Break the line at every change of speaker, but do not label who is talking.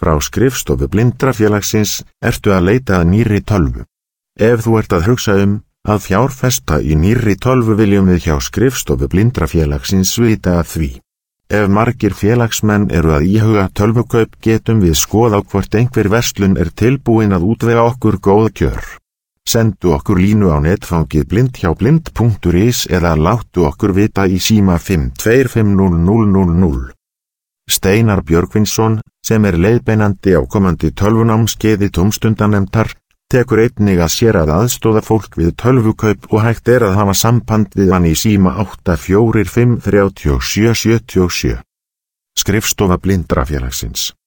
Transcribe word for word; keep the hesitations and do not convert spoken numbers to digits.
Frá skrifstofu Blindrafélagsins ertu að leita að nýrri tölvu. Ef þú ert að hugsa um að fjárfesta í nýrri tölvu viljum við hjá skrifstofu Blindrafélagsins vita að því. Ef margir félagsmenn eru að íhuga tölvukaup getum við skoða hvort einhver verslun er tilbúin að útvega okkur góð kjör. Sendu okkur línu á netfangið blind hjá blind punktur is eða láttu okkur vita í síma fimm tvö fimm núll núll núll núll. Steinar Björgvinsson, sem er leiðbeinandi á komandi tölvunámskeiði tómstundanemndar, tekur einnig að sér að aðstoða fólk við tölvukaup og hægt er að hafa samband við hann í síma átta fjögur fimm þrjú sjö sjö sjö sjö. Skrifstofa Blindrafélagsins.